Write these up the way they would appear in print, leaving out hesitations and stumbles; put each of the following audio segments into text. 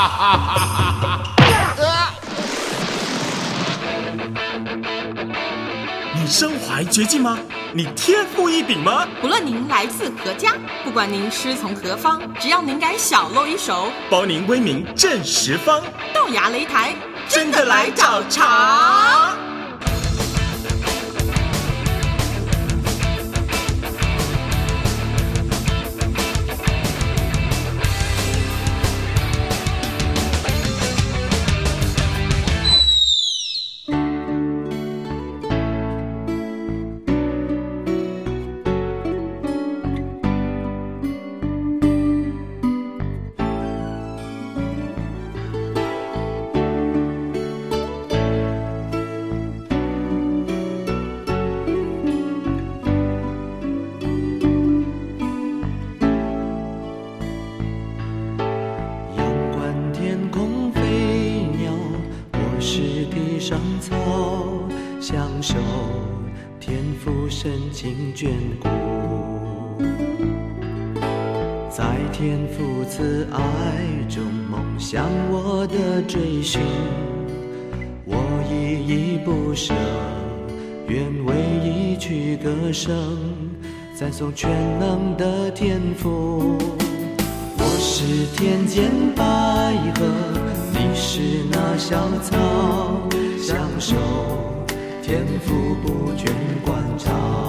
你身怀绝技吗？你天赋异禀吗？ 不论您来自何家，不管您师从何方，只要您敢小露一手， 包您威名震十方。 豆芽擂台真的来找茬。 享受天父深情眷顾，在天父慈爱中梦想我的追寻，我依依不舍，愿为一曲歌声赞颂全能的天父。我是天间百合，你是那小草，享受天父不倦观察，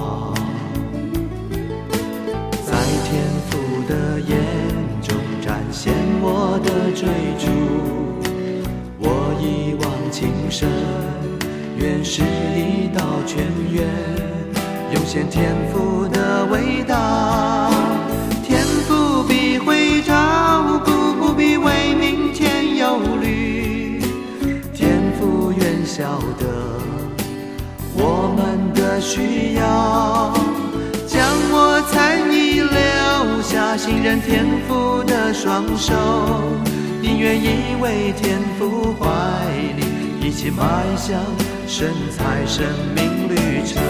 在天父的眼中展现我的追逐，我一往情深，愿是一道泉源，涌现天父的伟大。天父必会照顾，不必为明天忧虑，天父愿晓得我们的需要，将我参与留下，信任天父的双手，宁愿依偎天父怀里，一起迈向神采生命旅程。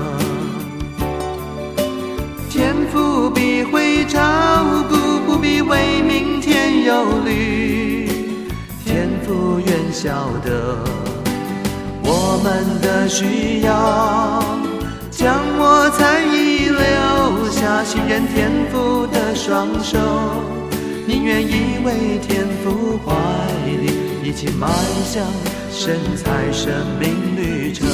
天父必会照顾，不必为明天忧虑，天父愿晓得我们的需要，将我参与留下，信任天父的双手，宁愿依偎天父怀里，一起迈向神采生命旅程。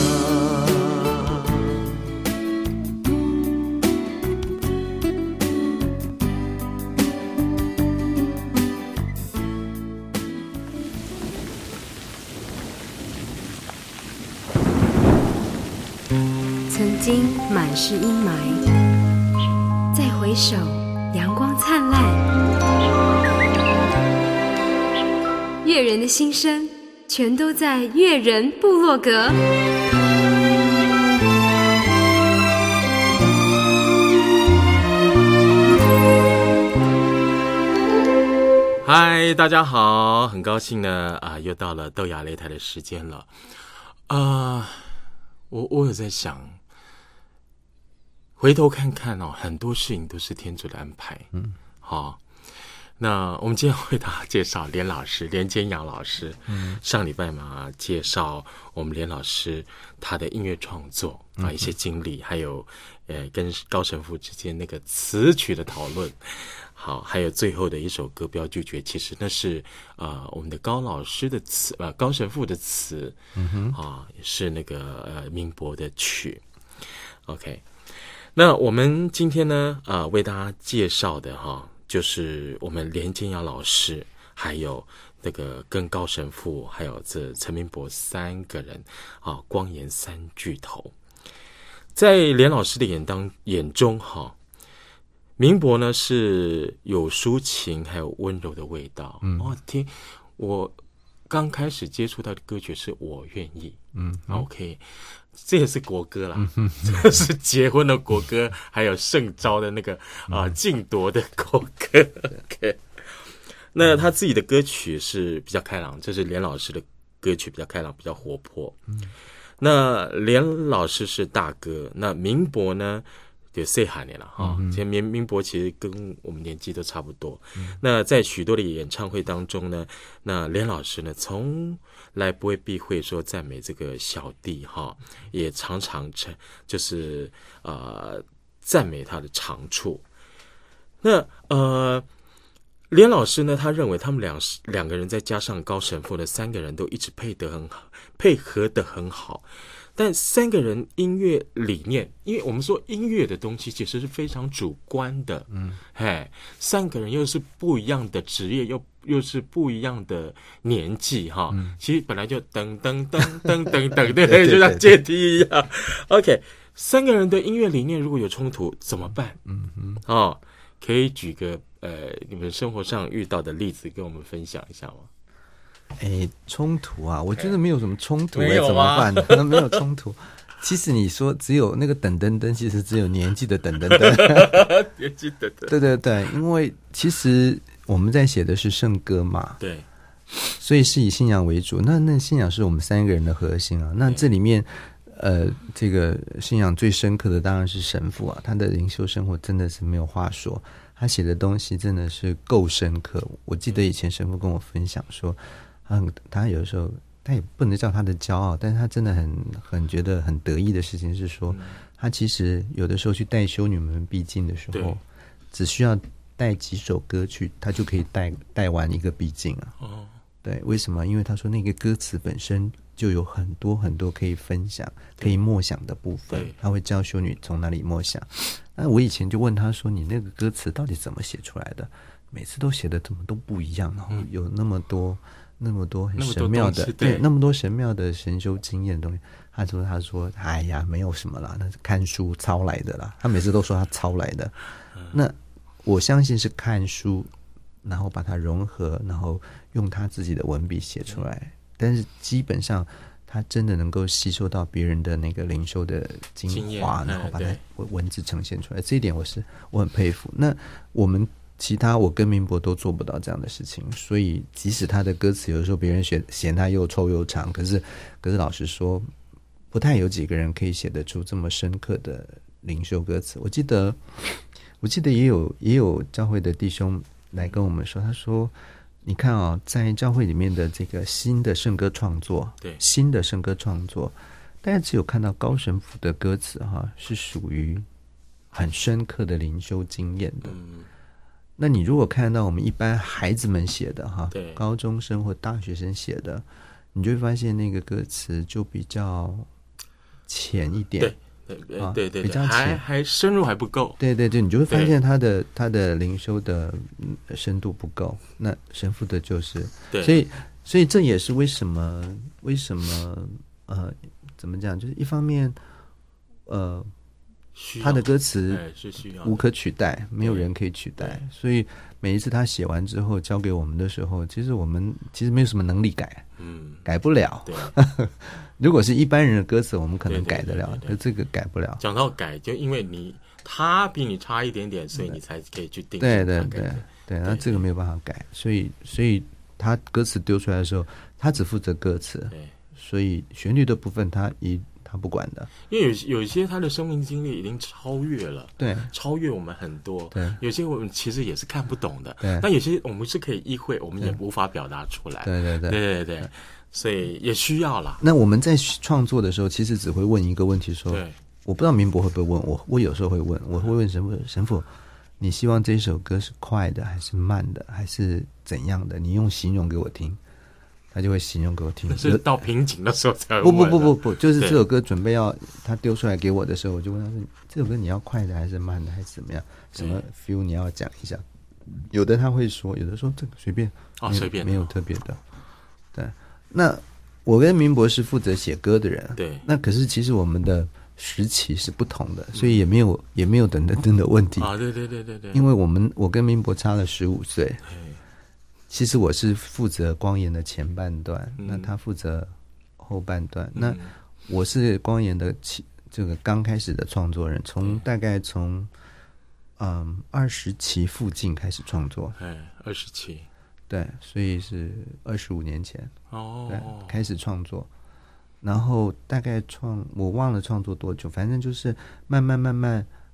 曾经满是阴霾，再回首阳光灿烂，悦人的心声全都在悦人部落格。 嗨，大家好，很高兴呢又到了豆芽擂台的时间了。我有在想，回头看看哦，很多事情都是天主的安排。好，那我们今天为大家介绍连老师，连坚阳老师。上礼拜嘛，介绍我们连老师他的音乐创作一些经历，还有跟高神父之间那个词曲的讨论。好，还有最后的一首歌，不要拒绝，其实那是我们的高老师的词，高神父的词，是那个明博的曲。OK， 那我们今天呢为大家介绍的就是我们连坚阳老师，还有那个跟高神父，还有这陈明博三个人光颜三巨头。在连老师的眼中明博呢是有抒情还有温柔的味道。我刚开始接触到的歌曲是我愿意。OK， 这也是国歌啦，这是结婚的国歌，还有圣召的那个竞夺的国歌。OK， 那他自己的歌曲是比较开朗，这是连老师的歌曲比较开朗，比较活泼。那连老师是大哥，那明博呢就细汉的了哈。其实民伯其实跟我们年纪都差不多。那在许多的演唱会当中呢，那连老师呢从来不会避讳说赞美这个小弟哈，也常常就是赞美他的长处。那连老师呢，他认为他们两个人再加上高神父的3个人都一直配合得很好。但3个人音乐理念，因为我们说音乐的东西其实是非常主观的，3个人又是不一样的职业，又是不一样的年纪哈，其实本来就噔噔噔噔噔噔，对，就像阶梯一样。OK，3个人的音乐理念如果有冲突怎么办？可以举个你们生活上遇到的例子跟我们分享一下吗？ 冲突啊，我觉得没有什么冲突， 没有怎么办呢？没有冲突。其实你说只有那个等等等，其实只有年纪的等等等， 年纪等等。 对对对，因为其实我们在写的是圣歌嘛， 对， 所以是以信仰为主。那信仰是我们3个人的核心啊。那这里面这个信仰最深刻的当然是神父啊，他的灵修生活真的是没有话说，他写的东西真的是够深刻。我记得以前神父跟我分享说，他有的时候他也不能叫他的骄傲，但是他真的很觉得很得意的事情是说，他其实有的时候去带修女们闭经的时候，只需要带几首歌曲，他就可以带完一个闭经啊。对，为什么？因为他说那个歌词本身就有很多很多可以分享、可以默想的部分，他会教修女从哪里默想。那我以前就问他说：“你那个歌词到底怎么写出来的？每次都写的怎么都不一样，然后有那么多很神妙的，对，那么多神妙的神修经验的东西。”他说：“哎呀，没有什么啦，那是看书抄来的啦。”他每次都说他抄来的。那我相信是看书，然后把它融合，然后用他自己的文笔写出来。但是基本上他真的能够吸收到别人的那个灵修的精华，然后把它文字呈现出来，这一点我很佩服。那我们我跟民伯都做不到这样的事情，所以即使他的歌词有的时候别人嫌他又臭又长，可是老实说不太有几个人可以写得出这么深刻的灵修歌词。我记得也有教会的弟兄来跟我们说，他说你看啊，在教会里面的这个新的圣歌创作，大概只有看到高神父的歌词是属于很深刻的灵修经验的。那你如果看到我们一般孩子们写的高中生或大学生写的，你就会发现那个歌词就比较浅一点。对，比较浅， 还深入还不够。 对，你就会发现他的灵修的深度不够。那神父的就是，所以这也是为什么怎么讲？就是一方面，他的歌词是需要无可取代，没有人可以取代。所以每一次他写完之后交给我们的时候，其实我们没有什么能力改，改不了。如果是一般人的歌词，我们可能改得了，可这个改不了。 讲到改，就因为他比你差一点点，所以你才可以去定。 对，那这个没有办法改，所以他歌词丢出来的时候，他只负责歌词，所以旋律的部分他不管的。因为有一些他的生命经历已经超越了，超越我们很多。有些我们其实也是看不懂的，但有些我们是可以意会，我们也无法表达出来。对。所以也需要啦。 那我们在创作的时候，其实只会问一个问题说，我不知道民伯会不会问我有时候会问，我会问神父，你希望这首歌是快的还是慢的还是怎样的？你用形容给我听。他就会形容给我听。 是到瓶颈的时候才会问。 不，就是这首歌准备要他丢出来给我的时候，我就问他说：“这首歌你要快的还是慢的还是怎么样？什么 feel 你要讲一下？”有的他会说，有的说这个随便， 随便， 没有特别的。对。那我跟民伯是负责写歌的人，那可是其实我们的时期是不同的，所以也没有等的问题对， 因为我跟民伯差了15岁，其实我是负责光言的前半段，那他负责后半段，那我是光言的这个刚开始的创作人，大概从20期附近开始创作 ，20期。 对，所以是25年前对，开始创作，然后大概我忘了创作多久，反正就是慢慢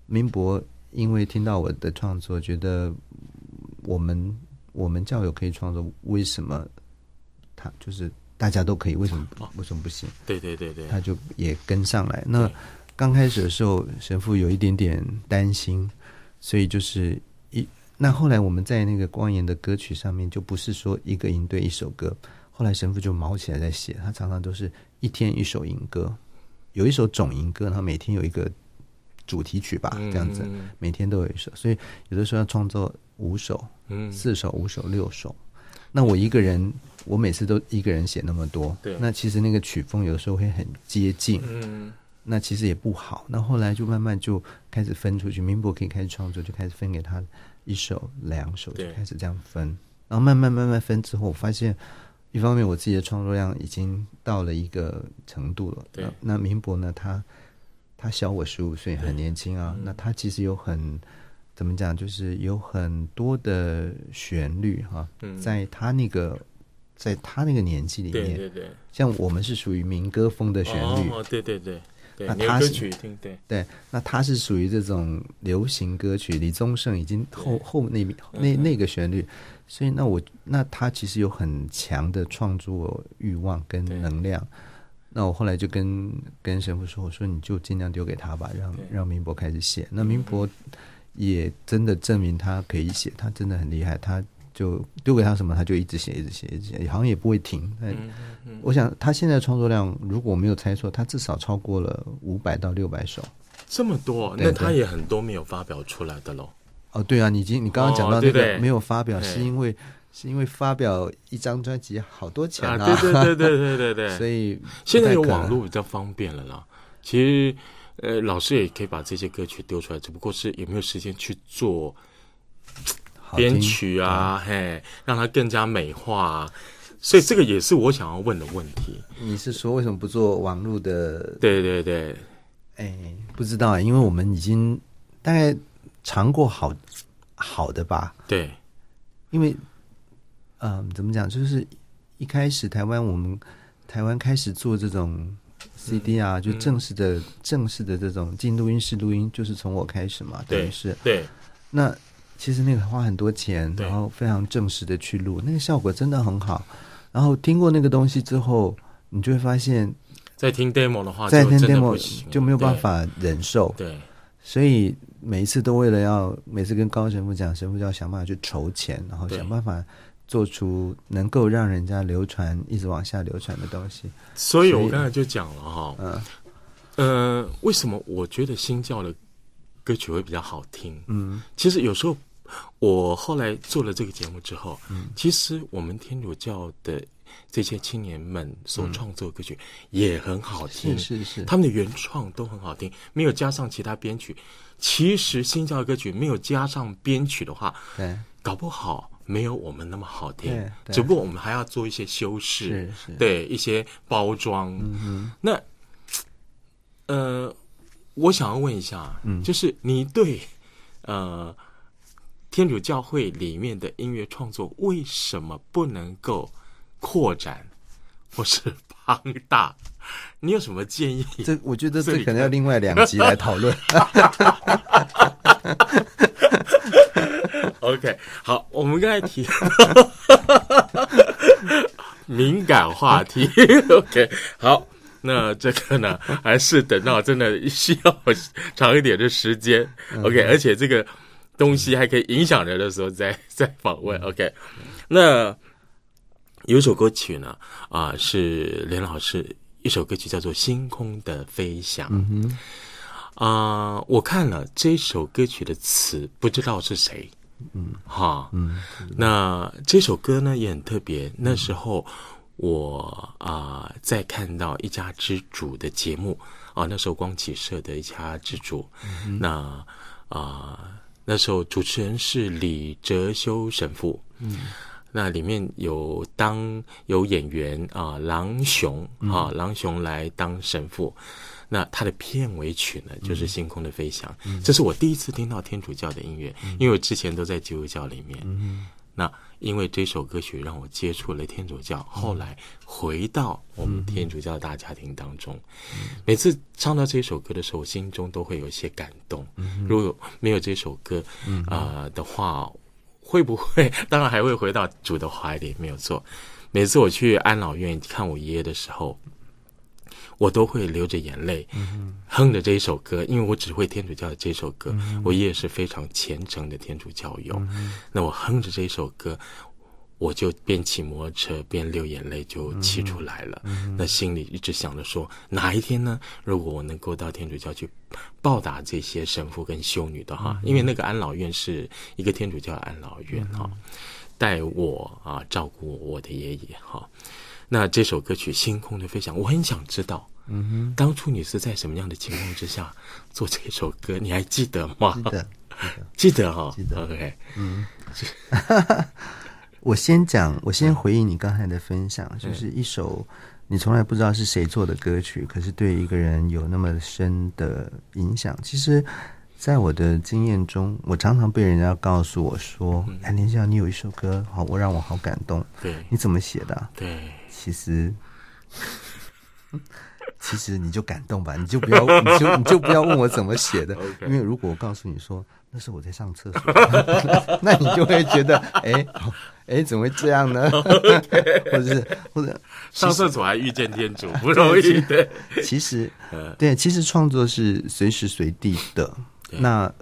民伯因为听到我的创作，觉得我们教友可以创作，为什么他就是大家都可以，为什么不行？ 对对对对， 他就也跟上来。那刚开始的时候，神父有一点点担心，所以就是那后来我们在那个光言的歌曲上面，就不是说一个营队一首歌，后来神父就毛起来在写，他常常都是一天一首营歌，有一首总营歌，然后每天有一个主题曲吧，这样子，每天都有一首，所以有的时候要创作5首、4首、5首、6首。那我一个人，我每次都一个人写那么多， 对， 那其实那个曲风有的时候会很接近，那其实也不好。那后来就慢慢就开始分出去，民伯可以开始创作，就开始分给他1首、2首，就开始这样分。然后慢慢分之后，我发现一方面我自己的创作量已经到了一个程度了。对，那民伯呢，他小我15岁，很年轻啊。那他其实有怎么讲，就是有很多的旋律哈，在他那个年纪里面，对，像我们是属于民歌风的旋律，对，那他是对，那他是属于这种流行歌曲，李宗盛已经后那个旋律，所以那他其实有很强的创作欲望跟能量。那我后来就跟神父说，我说你就尽量丢给他吧，让民伯开始写。那民伯也真的证明他可以写，他真的很厉害，他就丢给他什么他就一直写，好像也不会停。我想他现在的创作量，如果我没有猜错，他至少超过了500到600首， 这么多，那他也很多没有发表出来的咯。 哦，对啊，你刚刚讲到那个没有发表，是因为发表一张专辑好多钱啊， 对， 所以现在有网络比较方便了啦。其实老师也可以把这些歌曲丢出来，只不过是有没有时间去做编曲啊，让它更加美化。所以这个也是我想要问的问题。 你是说为什么不做网络的？ 对， 不知道，因为我们已经大概尝过好的吧。对，因为怎么讲，就是一开始台湾开始做这种 CD 啊，就正式的这种进录音室录音，就是从我开始嘛，等于是对。那其实那个花很多钱，然后非常正式的去录，那个效果真的很好。然后听过那个东西之后，你就会发现， 在听 demo 的话， 在听 demo 就没有办法忍受。对，所以每一次都为了每次跟高神父讲，神父就要想办法去筹钱，然后想办法做出能够让人家流传一直往下流传的东西。 所以我刚才就讲了为什么我觉得新教的歌曲会比较好听？其实有时候我后来做了这个节目之后，其实我们天主教的这些青年们所创作的歌曲也很好听，是，他们的原创都很好听，没有加上其他编曲。其实新教的歌曲没有加上编曲的话，对，搞不好没有我们那么好听，只不过我们还要做一些修饰，对，一些包装。那我想要问一下，就是你对天主教会里面的音乐创作为什么不能够扩展或是庞大？你有什么建议？ 我觉得这可能要另外2集来讨论。 OK， 好，我们刚才提敏感话题。OK， 好，那这个呢，还是等到真的需要长一点的时间。OK， 而且这个东西还可以影响人的时候再访问。OK， 那有一首歌曲呢，是连老师一首歌曲叫做《星空的飞翔》。我看了这首歌曲的词，不知道是谁。那这首歌呢也很特别。那时候我在看到一家之主的节目那时候光启社的一家之主，那时候主持人是李哲修神父，那里面有演员郎雄郎雄来当神父。那他的片尾曲呢，就是《星空的飞翔》。这是我第一次听到天主教的音乐，因为我之前都在基督教里面。 那因为这首歌曲让我接触了天主教，后来回到我们天主教大家庭当中，每次唱到这首歌的时候，我心中都会有一些感动。如果没有这首歌的话，会不会当然还会回到主的怀里，没有错。每次我去安老院看我爷爷的时候，我都会流着眼泪，哼着这一首歌，因为我只会天主教的这首歌。我爷爷是非常虔诚的天主教友，那我哼着这首歌，我就边骑摩托车边流眼泪就骑出来了。那心里一直想着说，哪一天呢，如果我能够到天主教去报答这些神父跟修女的哈，因为那个安老院是一个天主教的安老院哈，带我照顾我的爷爷哈。那这首歌曲《星空的飞翔》，我很想知道，当初你是在什么样的情况之下做这首歌？你还记得吗？记得哈，记得。OK， 我先回应你刚才的分享，就是一首你从来不知道是谁做的歌曲，可是对一个人有那么深的影响。其实在我的经验中，我常常被人家告诉我说，连这样你有一首歌好，让我好感动， 对， 你怎么写的啊？ 对， 其实你就感动吧，你就不要问我怎么写的 okay. 因为如果我告诉你说那是我在上厕所那你就会觉得怎么会这样呢或者上厕所还遇见天主不容易的其实创作是随时随地的。那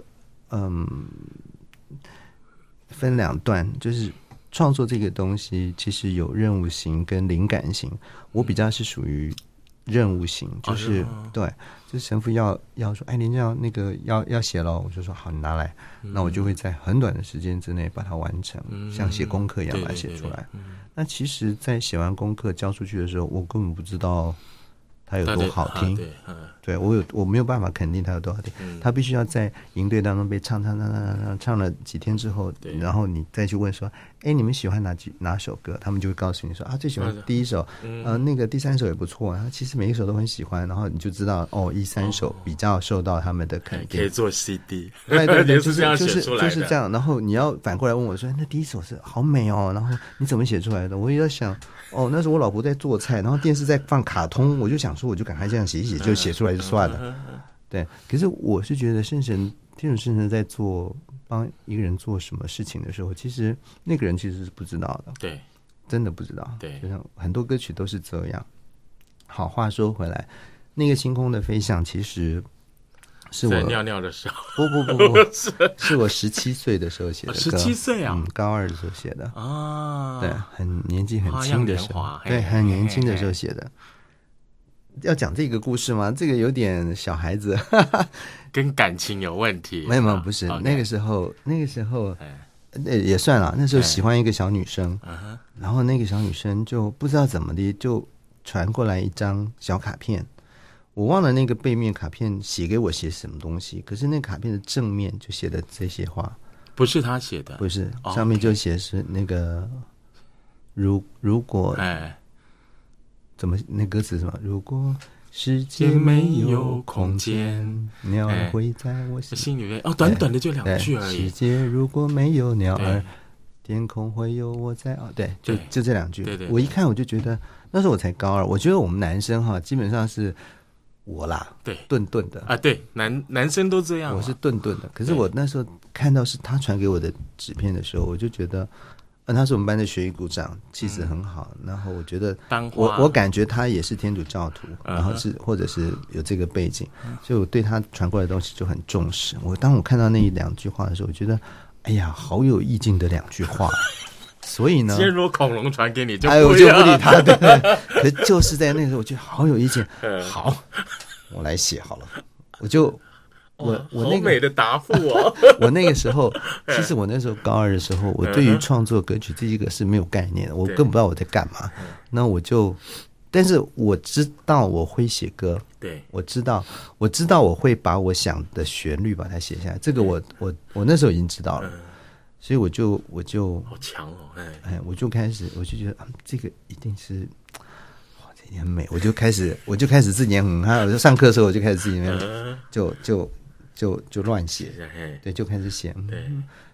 分两段，就是创作这个东西其实有任务型跟灵感型，我比较是属于任务型，就是对，就是神父要说，您这样那个要写了，我就说好，你拿来，那我就会在很短的时间之内把它完成，像写功课一样把它写出来。那其实在写完功课交出去的时候，我根本不知道它有多好听，对，我没有办法肯定它有多好听，它必须要在营队当中被唱了几天之后，然后你再去问说，你们喜欢哪首歌？他们就会告诉你说最喜欢第一首，那个第三首也不错，然后其实每一首都很喜欢，然后你就知道一三首比较受到他们的肯定， 可以做 CD， 对， 就是这样写出来的， 就是这样。然后你要反过来问我说，那第一首是好美哦，然后你怎么写出来的？我也在想，那时候我老婆在做菜，然后电视在放卡通，我就想说，我就赶快这样写一写，就写出来就算了。对，可是我是觉得天主圣神在帮一个人做什么事情的时候，其实那个人其实是不知道的， 对， 真的不知道。 对， 就像很多歌曲都是这样。好，话说回来，那个星空的飞翔其实是我在尿尿的时候， 不是我17岁的时候写的歌。 17岁啊， 高2的时候写的啊， 对，年纪很轻的时候，对，很年轻的时候写的。要讲这个故事吗？这个有点小孩子跟感情有问题。 没有，不是，那个时候也算了。那时候喜欢一个小女生，然后那个小女生就不知道怎么的就传过来一张小卡片，我忘了那个背面卡片写给我写什么东西，可是那卡片的正面就写的这些话， 不是他写的， 不是，上面就写是那个如果怎么那歌词什么？如果世界没有空间，鸟儿会在我心里面。短短的就2句而已。 世界如果没有鸟儿，天空会有我在。对，就这2句。对，我一看我就觉得，那时候我才高2，我觉得我们男生基本上是我啦， 对， 顿顿的啊，对，男生都这样， 我是顿顿的。可是我那时候看到是他传给我的纸片的时候，我就觉得。他是我们班的学艺股长，气质很好。然后我觉得我感觉他也是天主教徒，然后或者是有这个背景，所以我对他传过来的东西就很重视。当我看到那2句话的时候，我觉得哎呀，好有意境的2句话。所以呢， 今天如果恐龙传给你就我就不理他，对。可是就是在那个时候，我觉得好有意境。好，我来写好了，我就。我好美的答复哦！ 我那个时候，其实我那时候高2的时候，我对于创作歌曲这一个是没有概念的，我根本不知道我在干嘛。那但是我知道我会写歌， 对， 我知道我会把我想的旋律把它写下来，这个我那时候已经知道了，所以我就好强哦， 我就开始我就觉得这个一定是。这很美，我就开始自己很嗨，我就上课的时候我就开始自己就乱写，对，就开始写。 对，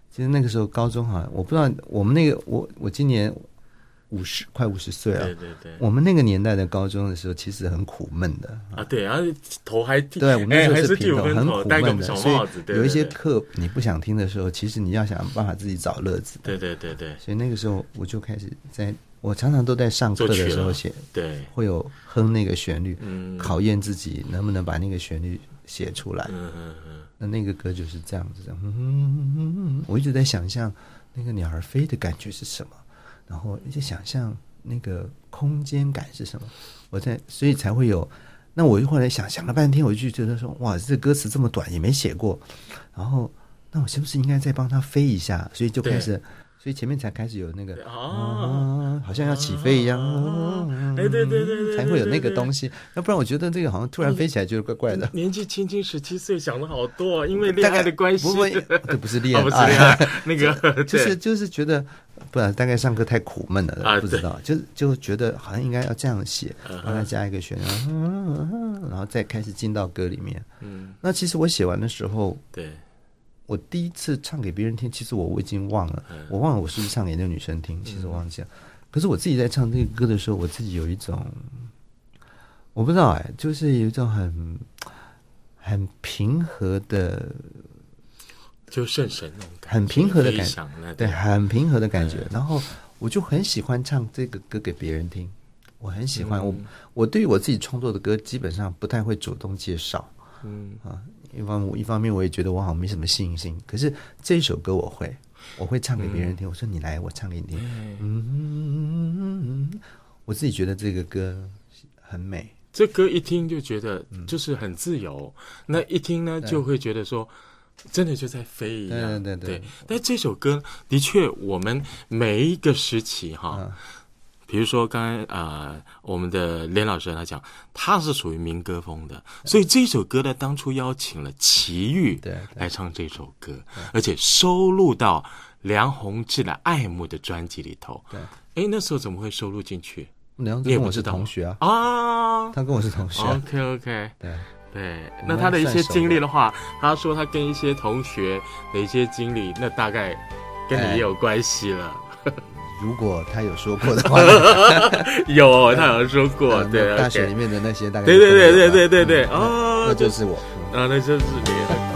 其实那个时候高中好像我不知道，我们那个我今年快50岁了， 对， 我们那个年代的高中的时候，其实很苦闷的啊，对，然后头还对，我们那时候还是平头，很苦戴个闷的， 小帽子， 所以有一些课你不想听的时候，其实你要想办法自己找乐子。 对， 所以那个时候我就开始我常常都在上课的时候写， 对， 会有哼那个旋律，考验自己能不能把那个旋律写出来。那个歌就是这样子的，我一直在想象那个鸟儿飞的感觉是什么，然后一直想象那个空间感是什么，所以才会有。那我后来想了半天，我就觉得说，哇，这歌词这么短也没写过，然后那我是不是应该再帮它飞一下？所以就开始，所以前面才开始有那个好像要起飞一样， 对， 才会有那个东西。要不然我觉得这个好像突然飞起来就是怪怪的。 年纪轻轻17岁想的好多啊，因为恋爱的关系。 这不是恋爱， 不是恋爱，那个就是觉得，不然大概上课太苦闷了，不知道，就觉得好像应该要这样写，帮他加一个旋律，然后再开始进到歌里面。那其实我写完的时候， 对。 我第一次唱给别人听，其实我已经忘了，我忘了我是不是唱给那个女生听，其实我忘记了。可是我自己在唱这个歌的时候，我自己有一种，我不知道就是有一种很平和的， 就圣神那种感觉， 很平和的感觉，对，很平和的感觉。然后我就很喜欢唱这个歌给别人听，我很喜欢。我对于我自己创作的歌，基本上不太会主动介绍，一方面我也觉得我好像没什么信心，可是这一首歌我会唱给别人听。我说你来，我唱给你听。我自己觉得这个歌很美， 这歌一听就觉得就是很自由，那一听呢就会觉得说真的就在飞一样。对。但这首歌的确，我们每一个时期比如说刚才我们的连老师来讲，他是属于民歌风的，所以这首歌呢，当初邀请了齐豫来唱这首歌，而且收录到梁鸿志的《爱慕》的专辑里头。对，那时候怎么会收录进去？ 梁鸿志跟我是同学啊，他跟我是同学。 OK， 对，那他的一些经历的话，他说他跟一些同学的一些经历，那大概跟你也有关系了。 如果他有说过的话， 有他有说过，对， 大学里面的那些大概， 对， 那就是我， 那就是你。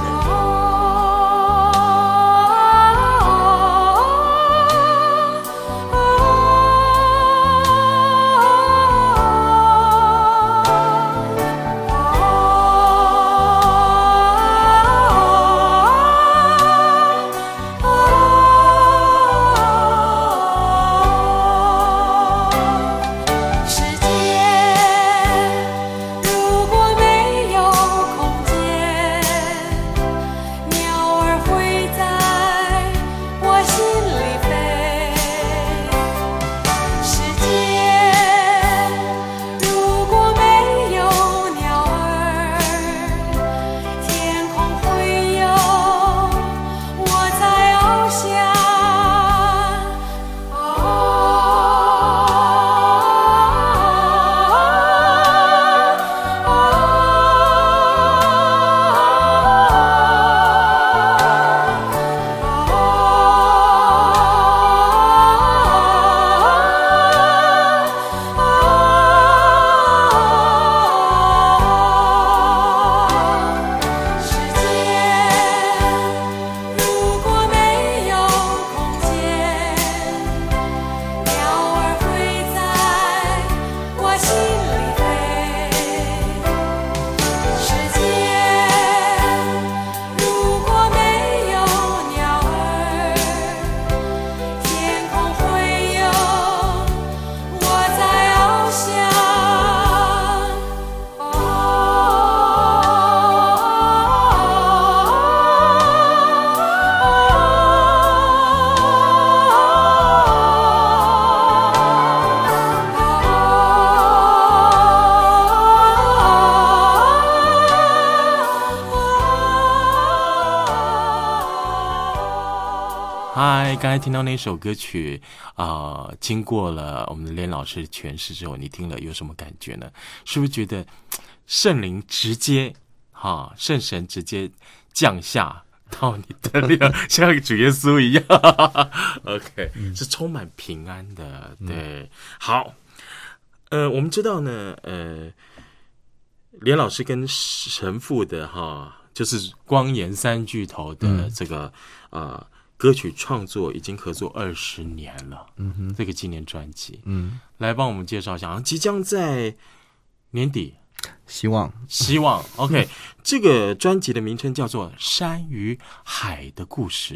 刚才听到那首歌曲经过了我们的连老师诠释之后，你听了有什么感觉呢？是不是觉得圣灵直接圣神直接降下到你的量，像主耶稣一样。OK，是充满平安的。对，好，我们知道呢，连老师跟神父的就是光岩三巨头的这个歌曲创作已经合作20年了。这个纪念专辑，来帮我们介绍一下，即将在年底。 希望 OK， 这个专辑的名称叫做《山与海的故事》。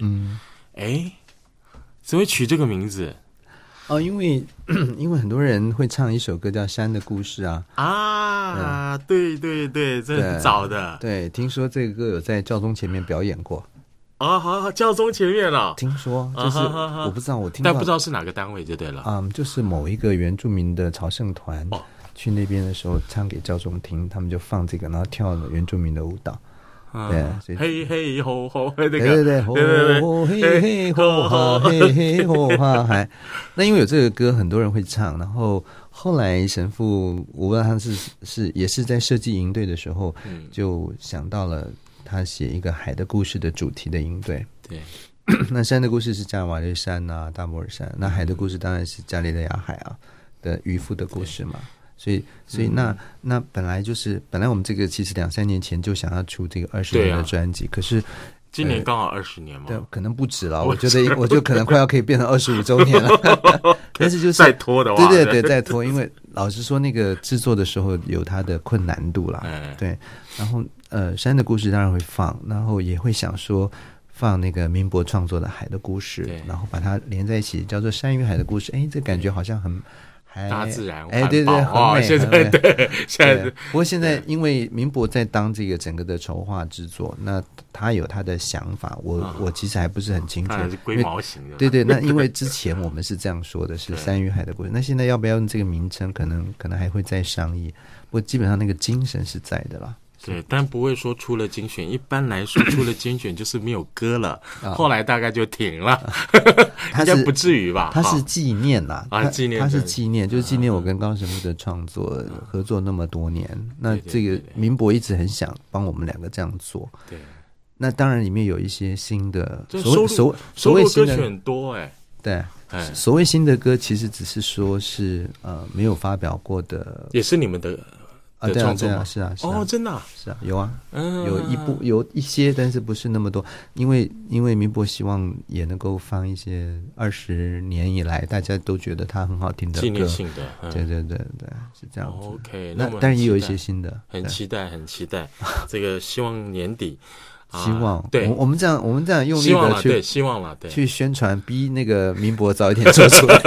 怎么会取这个名字？ 因为很多人会唱一首歌叫《山的故事》啊。 对，这很早的。 对，听说这个歌有在教宗前面表演过。 好，教宗前面了。 听说就是我不知道，我听到， 但不知道是哪个单位就对了。 就是某一个原住民的朝圣团。去那边的时候唱给教宗听，他们就放这个，然后跳原住民的舞蹈。对， 嘿嘿吼吼，那个对，吼嘿嘿吼哈，嘿嘿吼哈嗨。那因为有这个歌，很多人会唱，然后后来神父，我不知道他也是在设计营队的时候，就想到了他写一个海的故事的主题的营队。 对， 那山的故事是加尔瓦略山啊，大摩尔山，那海的故事当然是加利利亚海啊的渔夫的故事嘛。所以那本来我们这个其实2-3年前就想要出这个20年的专辑，可是今年刚好20年嘛， 对，可能不止了。我觉得我就可能快要可以变成25周年了，但是就是再拖的话， 对，再拖，因为老实说，那个制作的时候有它的困难度啦。对，然后山的故事当然会放，然后也会想说放那个民伯创作的海的故事，然后把它连在一起，叫做山与海的故事。这感觉好像很。 大自然， 对，很美。 现在不过现在因为民伯在当这个整个的筹划制作，那他有他的想法，我其实还不是很清楚。 当然是龟毛型的。 对，那因为之前我们是这样说的，是山与海的故事。那现在要不要用这个名称，可能还会再商议。不过基本上那个精神是在的啦。 对，但不会说出了精选。一般来说，出了精选就是没有歌了，后来大概就停了，应该不至于吧？ 它是纪念啦， 纪念， 它是纪念，就是纪念我跟高神父的创作合作那么多年。那这个民伯一直很想帮我们2个这样做。 对， 那当然里面有一些新的， 所谓新的歌曲很多对。所谓新的歌，其实只是说是没有发表过的， 也是你们的。 对啊，是啊， 真的是啊，有啊，有一些，但是不是那么多，因为民伯希望也能够放一些20年以来大家都觉得它很好听的歌， 纪念性的， 对，是这样子。 OK， 那当然也有一些新的， 很期待，这个希望年底。 希望对， 我们这样用力的去希望了，对， 去宣传，逼那个民伯早一点做出来。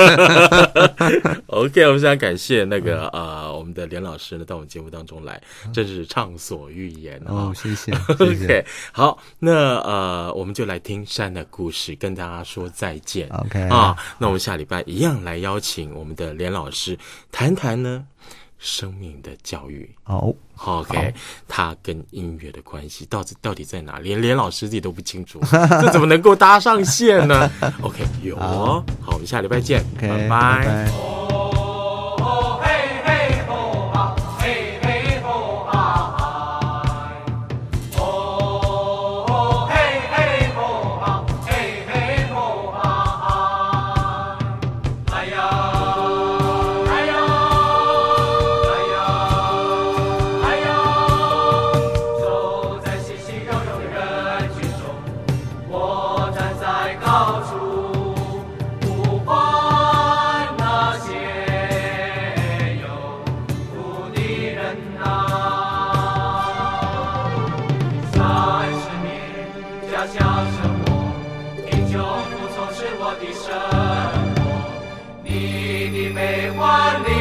OK， 我们非常感谢那个我们的连老师呢到我们节目当中来，真是畅所欲言谢谢。 OK， 好，那我们就来听山的故事，跟大家说再见。 OK 那我们下礼拜一样来邀请我们的连老师谈谈呢生命的教育。OK， 他跟音乐的关系到底在哪里？连老师自己都不清楚，这怎么能够搭上线呢？OK， 有好，我们下礼拜见，拜拜。 你的悲欢离